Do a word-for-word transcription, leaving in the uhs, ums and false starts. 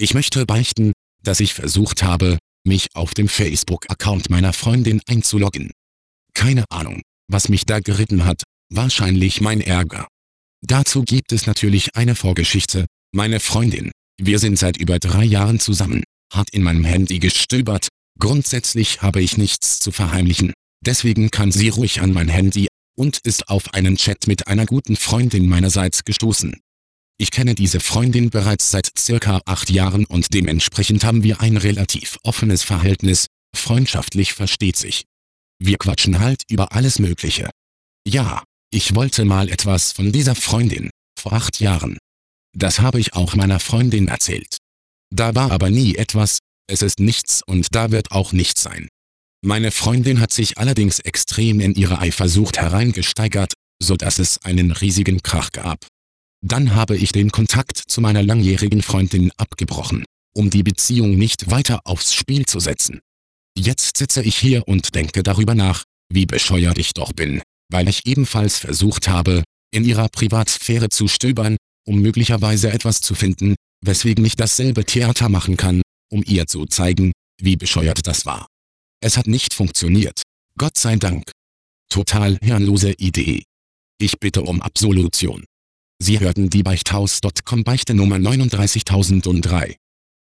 Ich möchte beichten, dass ich versucht habe, mich auf dem Facebook-Account meiner Freundin einzuloggen. Keine Ahnung, was mich da geritten hat, wahrscheinlich mein Ärger. Dazu gibt es natürlich eine Vorgeschichte. Meine Freundin, wir sind seit über drei Jahren zusammen, hat in meinem Handy gestöbert. Grundsätzlich habe ich nichts zu verheimlichen, deswegen kann sie ruhig an mein Handy und ist auf einen Chat mit einer guten Freundin meinerseits gestoßen. Ich kenne diese Freundin bereits seit circa acht Jahren und dementsprechend haben wir ein relativ offenes Verhältnis, freundschaftlich versteht sich. Wir quatschen halt über alles Mögliche. Ja, ich wollte mal etwas von dieser Freundin, vor acht Jahren. Das habe ich auch meiner Freundin erzählt. Da war aber nie etwas, es ist nichts und da wird auch nichts sein. Meine Freundin hat sich allerdings extrem in ihre Eifersucht hereingesteigert, so dass es einen riesigen Krach gab. Dann habe ich den Kontakt zu meiner langjährigen Freundin abgebrochen, um die Beziehung nicht weiter aufs Spiel zu setzen. Jetzt sitze ich hier und denke darüber nach, wie bescheuert ich doch bin, weil ich ebenfalls versucht habe, in ihrer Privatsphäre zu stöbern, um möglicherweise etwas zu finden, weswegen ich dasselbe Theater machen kann, um ihr zu zeigen, wie bescheuert das war. Es hat nicht funktioniert. Gott sei Dank. Total hirnlose Idee. Ich bitte um Absolution. Sie hörten die Beichthaus Punkt com Beichte Nummer neununddreißigtausenddrei.